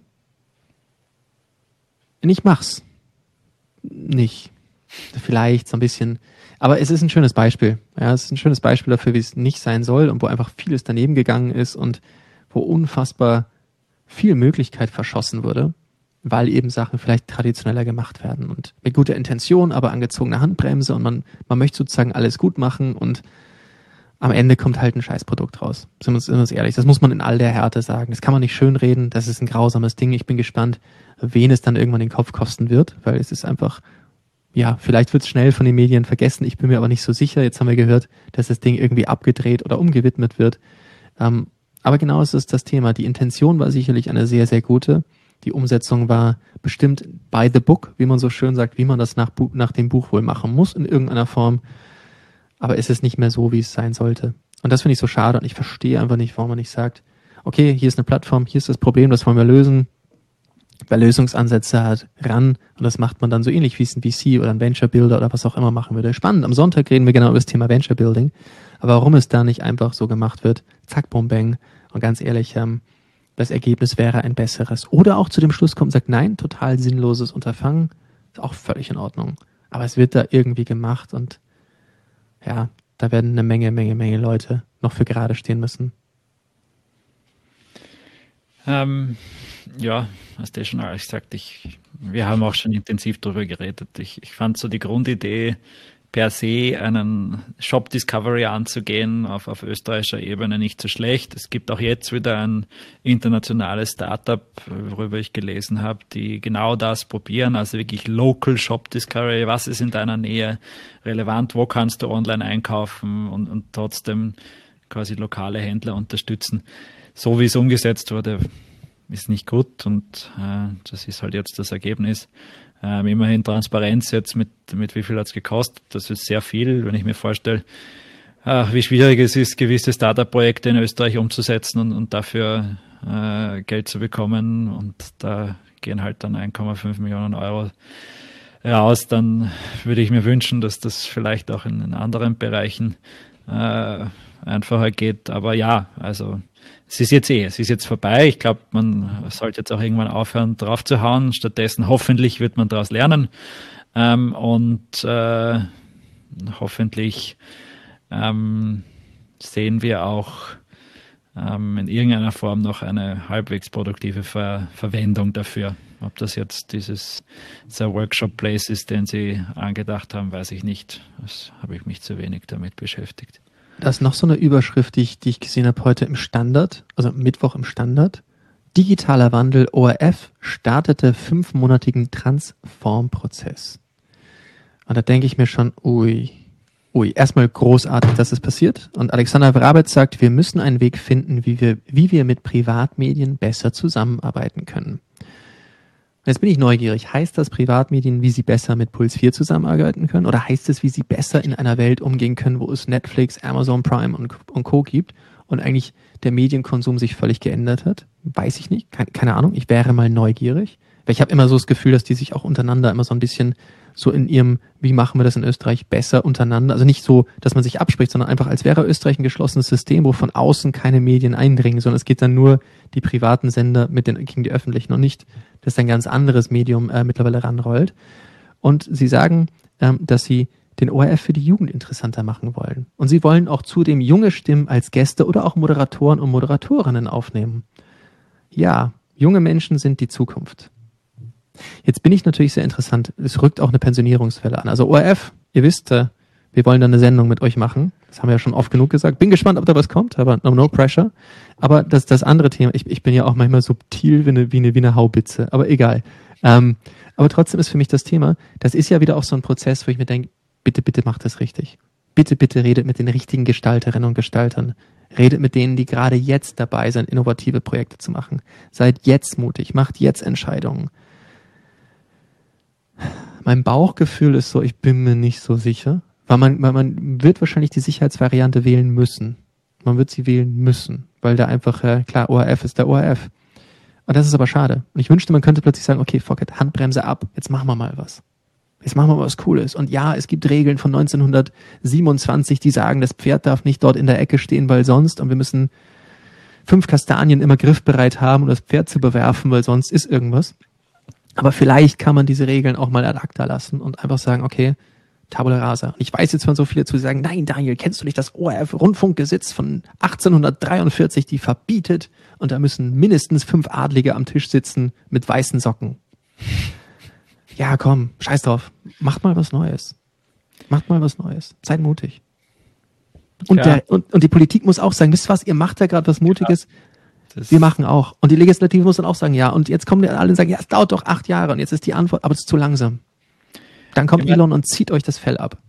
Und ich mach's. Nicht. Vielleicht so ein bisschen. Aber es ist ein schönes Beispiel. Ja, es ist ein schönes Beispiel dafür, wie es nicht sein soll und wo einfach vieles daneben gegangen ist und wo unfassbar viel Möglichkeit verschossen wurde, weil eben Sachen vielleicht traditioneller gemacht werden und mit guter Intention, aber angezogener Handbremse und man, man möchte sozusagen alles gut machen und am Ende kommt halt ein Scheißprodukt raus. Sind wir uns, sind wir uns ehrlich, das muss man in all der Härte sagen. Das kann man nicht schönreden, das ist ein grausames Ding. Ich bin gespannt, wen es dann irgendwann den Kopf kosten wird, weil es ist einfach, ja, vielleicht wird es schnell von den Medien vergessen, ich bin mir aber nicht so sicher. Jetzt haben wir gehört, dass das Ding irgendwie abgedreht oder umgewidmet wird. Ähm, aber genau ist es das Thema. Die Intention war sicherlich eine sehr, sehr gute. Die Umsetzung war bestimmt by the book, wie man so schön sagt, wie man das nach, Bu- nach dem Buch wohl machen muss in irgendeiner Form. Aber es ist nicht mehr so, wie es sein sollte. Und das finde ich so schade und ich verstehe einfach nicht, warum man nicht sagt, okay, hier ist eine Plattform, hier ist das Problem, das wollen wir lösen. Wer Lösungsansätze hat, ran. Und das macht man dann so ähnlich, wie es ein V C oder ein Venture Builder oder was auch immer machen würde. Spannend, am Sonntag reden wir genau über das Thema Venture Building. Aber warum es da nicht einfach so gemacht wird, zack, bum, bang. Und ganz ehrlich, ähm, das Ergebnis wäre ein besseres. Oder auch zu dem Schluss kommt und sagt, nein, total sinnloses Unterfangen, ist auch völlig in Ordnung. Aber es wird da irgendwie gemacht und ja, da werden eine Menge, Menge, Menge Leute noch für gerade stehen müssen. Ähm, ja, hast du schon alles gesagt. Ich, wir haben auch schon intensiv darüber geredet. Ich, ich fand so die Grundidee, per se einen Shop Discovery anzugehen auf, auf österreichischer Ebene nicht so schlecht. Es gibt auch jetzt wieder ein internationales Startup, worüber ich gelesen habe, die genau das probieren, also wirklich Local Shop Discovery. Was ist in deiner Nähe relevant? Wo kannst du online einkaufen und, und trotzdem quasi lokale Händler unterstützen? So wie es umgesetzt wurde, ist nicht gut und äh, das ist halt jetzt das Ergebnis. Ähm, immerhin Transparenz jetzt mit, mit wie viel hat es gekostet, das ist sehr viel, wenn ich mir vorstelle, äh, wie schwierig es ist, gewisse Startup-Projekte in Österreich umzusetzen und, und dafür äh, Geld zu bekommen und da gehen halt dann eins Komma fünf Millionen Euro raus, dann würde ich mir wünschen, dass das vielleicht auch in, in anderen Bereichen äh, einfacher geht, aber ja, also es ist jetzt eh, es ist jetzt vorbei. Ich glaube, man sollte jetzt auch irgendwann aufhören, drauf zu hauen. Stattdessen hoffentlich wird man daraus lernen ähm, und äh, hoffentlich ähm, sehen wir auch ähm, in irgendeiner Form noch eine halbwegs produktive Ver- Verwendung dafür. Ob das jetzt dieses dieser Workshop-Place ist, den Sie angedacht haben, weiß ich nicht. Das habe ich mich zu wenig damit beschäftigt. Da ist noch so eine Überschrift, die ich, die ich gesehen habe heute im Standard, also Mittwoch im Standard. Digitaler Wandel, O R F startete fünfmonatigen Transformprozess. Und da denke ich mir schon, ui, ui, erstmal großartig, dass es passiert. Und Alexander Wrabetz sagt, wir müssen einen Weg finden, wie wir, wie wir mit Privatmedien besser zusammenarbeiten können. Jetzt bin ich neugierig. Heißt das Privatmedien, wie sie besser mit Puls vier zusammenarbeiten können? Oder heißt es, wie sie besser in einer Welt umgehen können, wo es Netflix, Amazon Prime und, und Co. gibt und eigentlich der Medienkonsum sich völlig geändert hat? Weiß ich nicht. Keine, keine Ahnung. Ich wäre mal neugierig. Weil ich habe immer so das Gefühl, dass die sich auch untereinander immer so ein bisschen so in ihrem, wie machen wir das in Österreich, besser untereinander. Also nicht so, dass man sich abspricht, sondern einfach, als wäre Österreich ein geschlossenes System, wo von außen keine Medien eindringen, sondern es geht dann nur die privaten Sender mit den, gegen die öffentlichen und nicht, dass ein ganz anderes Medium äh, mittlerweile ranrollt. Und sie sagen, ähm, dass sie den O R F für die Jugend interessanter machen wollen. Und sie wollen auch zudem junge Stimmen als Gäste oder auch Moderatoren und Moderatorinnen aufnehmen. Ja, junge Menschen sind die Zukunft. Jetzt bin ich natürlich sehr interessant. Es rückt auch eine Pensionierungswelle an. Also O R F, ihr wisst, äh, wir wollen da eine Sendung mit euch machen. Das haben wir ja schon oft genug gesagt. Bin gespannt, ob da was kommt, aber no, no pressure. Aber das, das andere Thema, ich, ich bin ja auch manchmal subtil wie eine, wie eine, wie eine Haubitze, aber egal. Ähm, aber trotzdem ist für mich das Thema, das ist ja wieder auch so ein Prozess, wo ich mir denke, bitte, bitte macht das richtig. Bitte, bitte redet mit den richtigen Gestalterinnen und Gestaltern. Redet mit denen, die gerade jetzt dabei sind, innovative Projekte zu machen. Seid jetzt mutig, macht jetzt Entscheidungen. Mein Bauchgefühl ist so, ich bin mir nicht so sicher, weil man, weil man wird wahrscheinlich die Sicherheitsvariante wählen müssen. Man wird sie wählen müssen, weil da einfach, äh, klar, O R F ist der O R F. Und das ist aber schade. Und ich wünschte, man könnte plötzlich sagen, okay, fuck it, Handbremse ab, jetzt machen wir mal was. Jetzt machen wir mal was Cooles. Und ja, es gibt Regeln von neunzehnhundertsiebenundzwanzig, die sagen, das Pferd darf nicht dort in der Ecke stehen, weil sonst, und wir müssen fünf Kastanien immer griffbereit haben, um das Pferd zu bewerfen, weil sonst ist irgendwas. Aber vielleicht kann man diese Regeln auch mal ad acta lassen und einfach sagen, okay, Tabula rasa. Und ich weiß jetzt von so viele zu sagen, nein, Daniel, kennst du nicht das O R F-Rundfunkgesetz von achtzehnhundertdreiundvierzig, die verbietet, und da müssen mindestens fünf Adlige am Tisch sitzen mit weißen Socken. Ja, komm, scheiß drauf. Macht mal was Neues. Macht mal was Neues. Seid mutig. Und, ja. der, und, und die Politik muss auch sagen, wisst ihr was, ihr macht da gerade was Mutiges. Ja. Wir machen auch. Und die Legislative muss dann auch sagen, ja. Und jetzt kommen die alle und sagen, ja, es dauert doch acht Jahre. Und jetzt ist die Antwort, aber es ist zu langsam. Dann kommt ja, Elon und zieht euch das Fell ab.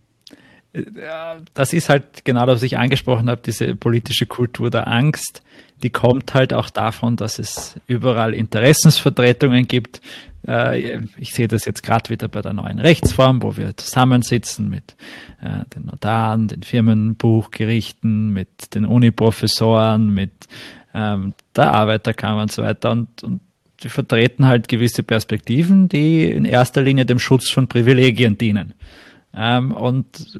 Das ist halt genau das, was ich angesprochen habe, diese politische Kultur der Angst. Die kommt halt auch davon, dass es überall Interessensvertretungen gibt. Ich sehe das jetzt gerade wieder bei der neuen Rechtsform, wo wir zusammensitzen mit den Notaren, den Firmenbuchgerichten, mit den Uniprofessoren, mit der Arbeiterkammer und so weiter. Und, und die vertreten halt gewisse Perspektiven, die in erster Linie dem Schutz von Privilegien dienen. Ähm, und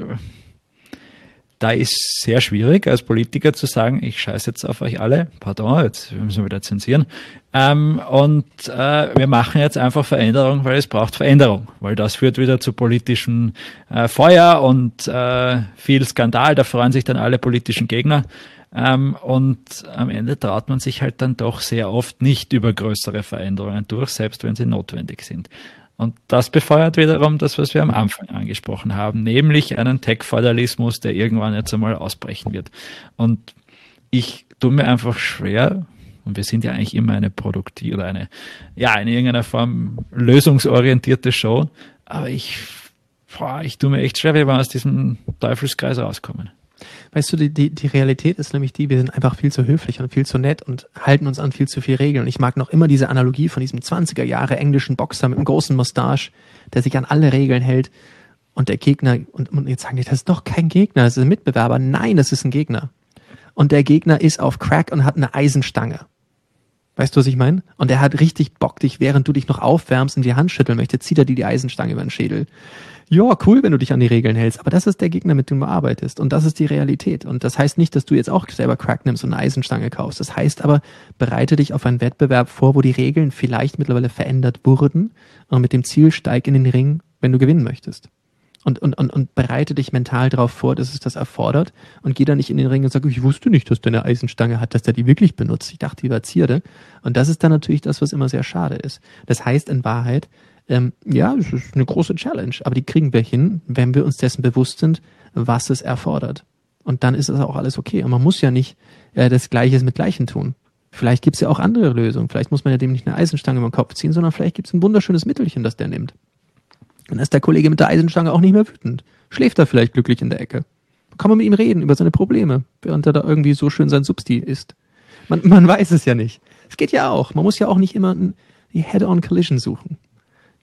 da ist sehr schwierig, als Politiker zu sagen, ich scheiße jetzt auf euch alle, pardon, jetzt müssen wir wieder zensieren, ähm, und äh, wir machen jetzt einfach Veränderung, weil es braucht Veränderung, weil das führt wieder zu politischem äh, Feuer und äh, viel Skandal, da freuen sich dann alle politischen Gegner. Ähm, und am Ende traut man sich halt dann doch sehr oft nicht über größere Veränderungen durch, selbst wenn sie notwendig sind. Und das befeuert wiederum das, was wir am Anfang angesprochen haben, nämlich einen Tech-Feudalismus, der irgendwann jetzt einmal ausbrechen wird. Und ich tue mir einfach schwer, und wir sind ja eigentlich immer eine produktive oder eine, ja, in irgendeiner Form lösungsorientierte Show, aber ich, boah, ich tue mir echt schwer, wie wir aus diesem Teufelskreis rauskommen. Weißt du, die, die, die Realität ist nämlich die, wir sind einfach viel zu höflich und viel zu nett und halten uns an viel zu viel Regeln. Und ich mag noch immer diese Analogie von diesem zwanziger Jahre englischen Boxer mit einem großen Mustache, der sich an alle Regeln hält, und der Gegner, und, und jetzt sagen die, das ist doch kein Gegner, das ist ein Mitbewerber. Nein, das ist ein Gegner. Und der Gegner ist auf Crack und hat eine Eisenstange. Weißt du, was ich meine? Und er hat richtig Bock, dich, während du dich noch aufwärmst und die Hand schütteln möchte, zieht er dir die Eisenstange über den Schädel. Ja, cool, wenn du dich an die Regeln hältst, aber das ist der Gegner, mit dem du arbeitest, und das ist die Realität. Und das heißt nicht, dass du jetzt auch selber Crack nimmst und eine Eisenstange kaufst. Das heißt aber, bereite dich auf einen Wettbewerb vor, wo die Regeln vielleicht mittlerweile verändert wurden, und mit dem Ziel, steig in den Ring, wenn du gewinnen möchtest. Und, und, und, und bereite dich mental darauf vor, dass es das erfordert, und geh da nicht in den Ring und sag, ich wusste nicht, dass der eine Eisenstange hat, dass der die wirklich benutzt. Ich dachte, die war Zierde. Und das ist dann natürlich das, was immer sehr schade ist. Das heißt in Wahrheit, ähm, ja, es ist eine große Challenge, aber die kriegen wir hin, wenn wir uns dessen bewusst sind, was es erfordert. Und dann ist es auch alles okay. Und man muss ja nicht äh, das Gleiche mit Gleichen tun. Vielleicht gibt es ja auch andere Lösungen. Vielleicht muss man ja dem nicht eine Eisenstange über den Kopf ziehen, sondern vielleicht gibt es ein wunderschönes Mittelchen, das der nimmt. Dann ist der Kollege mit der Eisenstange auch nicht mehr wütend. Schläft er vielleicht glücklich in der Ecke. Kann man mit ihm reden über seine Probleme, während er da irgendwie so schön sein Substi isst. Man, man weiß es ja nicht. Es geht ja auch. Man muss ja auch nicht immer die Head-on-Collision suchen.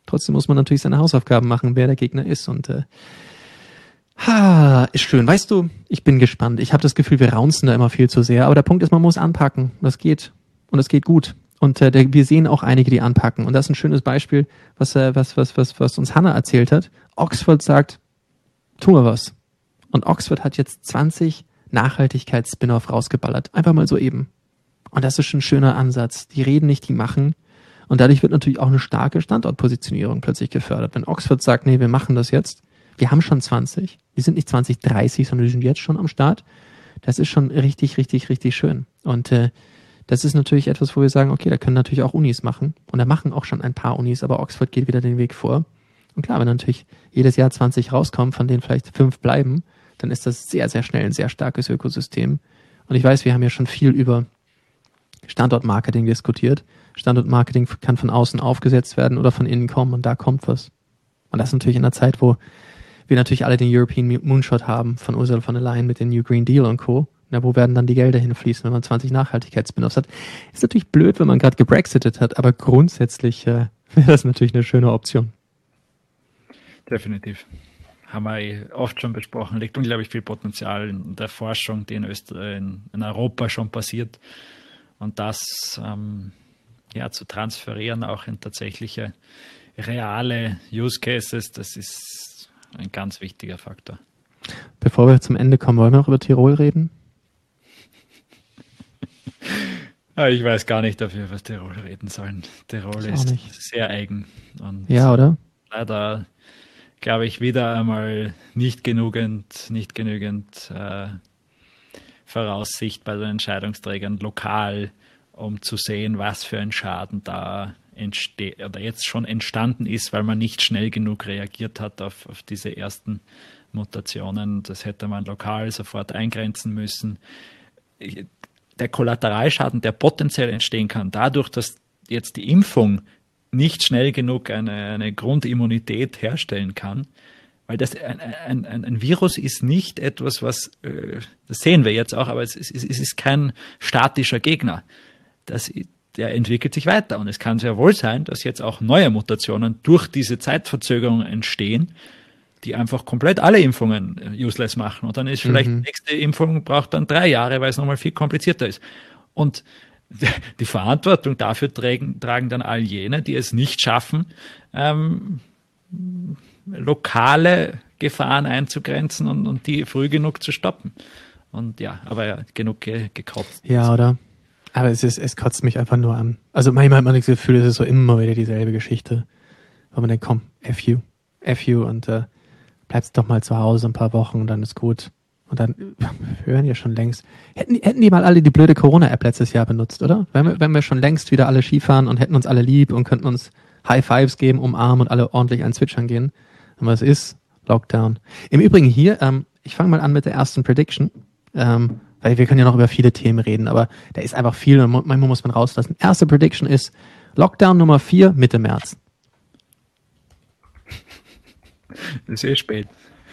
trotzdem muss man natürlich seine Hausaufgaben machen, wer der Gegner ist. Und äh, ha, ist schön. Weißt du, ich bin gespannt. Ich habe das Gefühl, wir raunzen da immer viel zu sehr. Aber der Punkt ist, man muss anpacken. Das geht. Und es geht gut. Und äh, der, wir sehen auch einige, die anpacken. Und das ist ein schönes Beispiel, was, äh, was, was, was, was uns Hannah erzählt hat. Oxford sagt, tun wir was. Und Oxford hat jetzt zwanzig Nachhaltigkeits-Spin-Off rausgeballert. Einfach mal so eben. Und das ist schon ein schöner Ansatz. Die reden nicht, die machen. Und dadurch wird natürlich auch eine starke Standortpositionierung plötzlich gefördert. Wenn Oxford sagt, nee, wir machen das jetzt. Wir haben schon zwanzig. Wir sind nicht zwanzig dreißig, sondern wir sind jetzt schon am Start. Das ist schon richtig, richtig, richtig schön. Und äh, das ist natürlich etwas, wo wir sagen, okay, da können natürlich auch Unis machen. Und da machen auch schon ein paar Unis, aber Oxford geht wieder den Weg vor. Und klar, wenn natürlich jedes Jahr zwanzig rauskommen, von denen vielleicht fünf bleiben, dann ist das sehr, sehr schnell ein sehr starkes Ökosystem. Und ich weiß, wir haben ja schon viel über Standortmarketing diskutiert. Standortmarketing kann von außen aufgesetzt werden oder von innen kommen und da kommt was. Und das natürlich in einer Zeit, wo wir natürlich alle den European Moonshot haben von Ursula von der Leyen mit dem New Green Deal und Co. Na, wo werden dann die Gelder hinfließen, wenn man zwanzig Nachhaltigkeits-Spin-Offs hat? Ist natürlich blöd, wenn man gerade gebrexitet hat, aber grundsätzlich äh, wäre das natürlich eine schöne Option. Definitiv. Haben wir oft schon besprochen, liegt unglaublich viel Potenzial in der Forschung, die in, Österreich, in, in Europa schon passiert. Und das ähm, ja, zu transferieren auch in tatsächliche reale Use Cases, das ist ein ganz wichtiger Faktor. Bevor wir zum Ende kommen, wollen wir noch über Tirol reden? Ich weiß gar nicht, ob wir über Tirol reden sollen. Tirol ist sehr eigen. Und ja, oder? Leider, glaube ich, wieder einmal nicht genügend, nicht genügend äh, Voraussicht bei den Entscheidungsträgern lokal, um zu sehen, was für ein Schaden da entsteht oder jetzt schon entstanden ist, weil man nicht schnell genug reagiert hat auf, auf diese ersten Mutationen. Das hätte man lokal sofort eingrenzen müssen. Der Kollateralschaden, der potenziell entstehen kann, dadurch, dass jetzt die Impfung nicht schnell genug eine, eine Grundimmunität herstellen kann, weil das ein, ein, ein Virus ist nicht etwas, was, das sehen wir jetzt auch, aber es ist, es ist kein statischer Gegner. Das, der entwickelt sich weiter und es kann sehr wohl sein, dass jetzt auch neue Mutationen durch diese Zeitverzögerung entstehen, die einfach komplett alle Impfungen useless machen. Und dann ist vielleicht mhm. die nächste Impfung braucht dann drei Jahre, weil es nochmal viel komplizierter ist. Und die Verantwortung dafür tragen, tragen dann all jene, die es nicht schaffen, ähm, lokale Gefahren einzugrenzen und, und die früh genug zu stoppen. Und ja, aber ja, genug ge- gekotzt. Ja, oder? Aber es ist, es kotzt mich einfach nur an. Also manchmal hat man das Gefühl, es ist so immer wieder dieselbe Geschichte. Weil man denkt, komm, F you, F you und äh, bleibst doch mal zu Hause ein paar Wochen und dann ist gut. Und dann wir hören ja schon längst. Hätten, hätten die mal alle die blöde Corona-App letztes Jahr benutzt, oder? Wenn wir, wenn wir schon längst wieder alle Skifahren und hätten uns alle lieb und könnten uns High Fives geben, umarmen und alle ordentlich ein Zwitschern gehen. Aber es ist Lockdown. Im Übrigen hier, ähm, ich fange mal an mit der ersten Prediction, ähm, weil wir können ja noch über viele Themen reden, aber da ist einfach viel und manchmal muss man rauslassen. Erste Prediction ist Lockdown Nummer vier Mitte März. Das ist eh spät.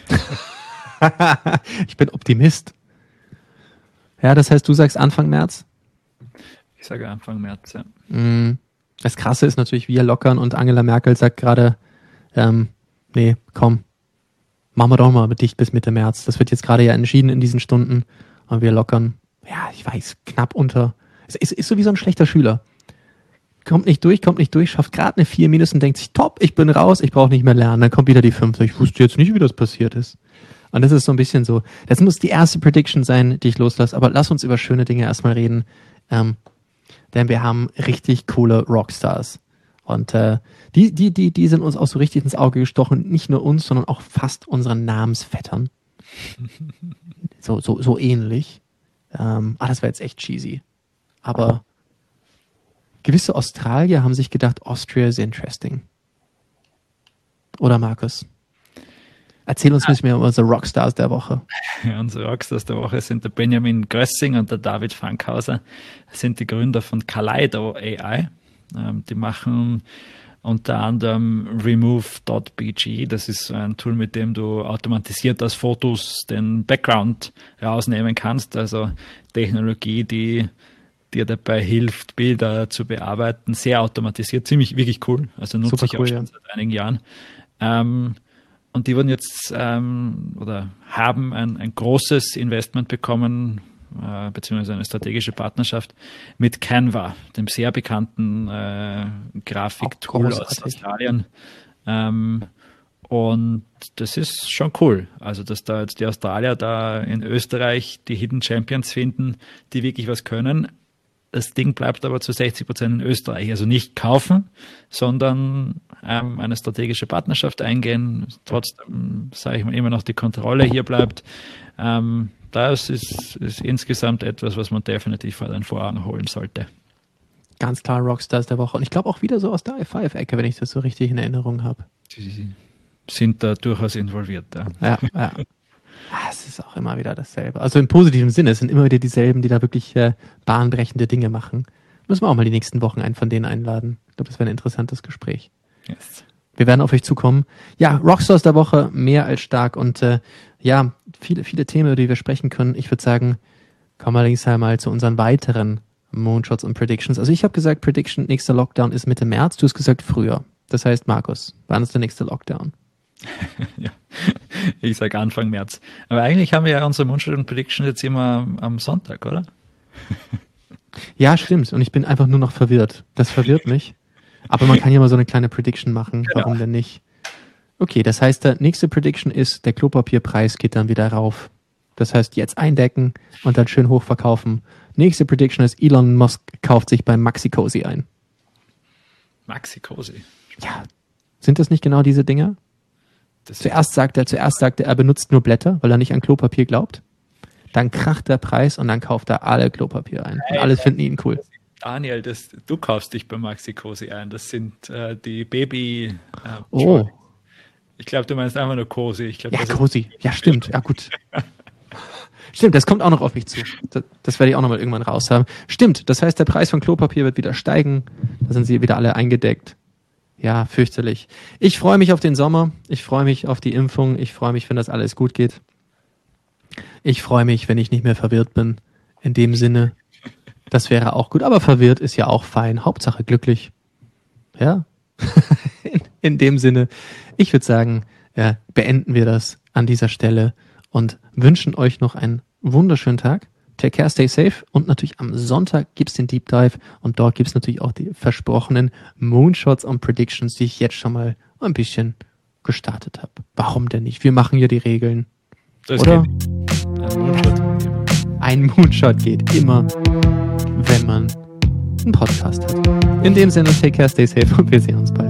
Ich bin Optimist. Ja, das heißt, du sagst Anfang März? Ich sage Anfang März, ja. Das Krasse ist natürlich, wir lockern und Angela Merkel sagt gerade, ähm, nee, komm, machen wir doch mal mit dicht bis Mitte März. Das wird jetzt gerade ja entschieden in diesen Stunden und wir lockern, ja, ich weiß, knapp unter. Es ist, ist so wie so ein schlechter Schüler. Kommt nicht durch, kommt nicht durch, schafft gerade eine vier minus und denkt sich, top, ich bin raus, ich brauche nicht mehr lernen. Dann kommt wieder die fünf. Ich wusste jetzt nicht, wie das passiert ist. Und das ist so ein bisschen so, das muss die erste Prediction sein, die ich loslasse. Aber lass uns über schöne Dinge erstmal reden. Ähm, denn wir haben richtig coole Rockstars. Und äh, die, die, die, die sind uns auch so richtig ins Auge gestochen. Nicht nur uns, sondern auch fast unseren Namensvettern. So, so, so ähnlich. Ähm, ah, das war jetzt echt cheesy. Aber gewisse Australier haben sich gedacht, Austria is interesting. Oder Markus? Erzähl uns nicht mehr über unsere Rockstars der Woche. Ja, unsere Rockstars der Woche sind der Benjamin Gössing und der David Fankhauser. Das sind die Gründer von Kaleido A I. Ähm, die machen unter anderem remove dot b g. Das ist ein Tool, mit dem du automatisiert aus Fotos den Background rausnehmen kannst. Also Technologie, die dir dabei hilft, Bilder zu bearbeiten, sehr automatisiert, ziemlich wirklich cool. Also nutze Super ich cool, auch schon ja. seit einigen Jahren. Ähm, und die wurden jetzt ähm, oder haben ein, ein großes Investment bekommen, äh, beziehungsweise eine strategische Partnerschaft mit Canva, dem sehr bekannten äh, Grafiktool aus Australien. Ähm, und das ist schon cool. Also, dass da jetzt die Australier da in Österreich die Hidden Champions finden, die wirklich was können. Das Ding bleibt aber zu sechzig Prozent in Österreich. Also nicht kaufen, sondern ähm, eine strategische Partnerschaft eingehen. Trotzdem, sage ich mal, immer noch die Kontrolle hier bleibt. Ähm, das ist, ist insgesamt etwas, was man definitiv vor den Vorhang holen sollte. Ganz klar Rockstars der Woche. Und ich glaube auch wieder so aus der i fünf Ecke, wenn ich das so richtig in Erinnerung habe. Die sind da durchaus involviert. Ja, ja. ja. Es ist auch immer wieder dasselbe. Also im positiven Sinne, es sind immer wieder dieselben, die da wirklich äh, bahnbrechende Dinge machen. Müssen wir auch mal die nächsten Wochen einen von denen einladen. Ich glaube, das wäre ein interessantes Gespräch. Yes. Wir werden auf euch zukommen. Ja, Rockstars der Woche, mehr als stark. Und äh, ja, viele, viele Themen, über die wir sprechen können. Ich würde sagen, kommen wir allerdings einmal zu unseren weiteren Moonshots und Predictions. Also ich habe gesagt, Prediction, nächster Lockdown ist Mitte März. Du hast gesagt früher. Das heißt, Markus, wann ist der nächste Lockdown? Ja, ich sage Anfang März. Aber eigentlich haben wir ja unsere Moonshot und Prediction jetzt immer am Sonntag, oder? Ja, stimmt. Und ich bin einfach nur noch verwirrt. Das verwirrt mich. Aber man kann ja mal so eine kleine Prediction machen. Genau. Warum denn nicht? Okay, das heißt, der nächste Prediction ist, der Klopapierpreis geht dann wieder rauf. Das heißt, jetzt eindecken und dann schön hochverkaufen. Nächste Prediction ist, Elon Musk kauft sich beim Maxi-Cosi ein. Maxi-Cosi? Ja. Sind das nicht genau diese Dinger? Das zuerst sagt er, zuerst sagt er, er benutzt nur Blätter, weil er nicht an Klopapier glaubt. Dann kracht der Preis und dann kauft er alle Klopapier ein. Und alle finden ihn cool. Daniel, das, du kaufst dich bei Maxi-Cosi ein. Das sind äh, die Baby... Äh, oh. Ich glaube, du meinst einfach nur Cosi. Ich glaub, ja, Cosi. Ja, stimmt. Ja, gut. Stimmt, das kommt auch noch auf mich zu. Das, das werde ich auch noch mal irgendwann raus haben. Stimmt, das heißt, der Preis von Klopapier wird wieder steigen. Da sind sie wieder alle eingedeckt. Ja, fürchterlich. Ich freue mich auf den Sommer. Ich freue mich auf die Impfung. Ich freue mich, wenn das alles gut geht. Ich freue mich, wenn ich nicht mehr verwirrt bin. In dem Sinne, das wäre auch gut. Aber verwirrt ist ja auch fein. Hauptsache glücklich. Ja. in, in dem Sinne, ich würde sagen, ja, beenden wir das an dieser Stelle und wünschen euch noch einen wunderschönen Tag. Take care, stay safe. Und natürlich am Sonntag gibt's den Deep Dive und dort gibt's natürlich auch die versprochenen Moonshots und Predictions, die ich jetzt schon mal ein bisschen gestartet habe. Warum denn nicht? Wir machen ja die Regeln. Das oder? Ein Moonshot. Ein Moonshot geht immer, wenn man einen Podcast hat. In dem Sinne, take care, stay safe und wir sehen uns bald.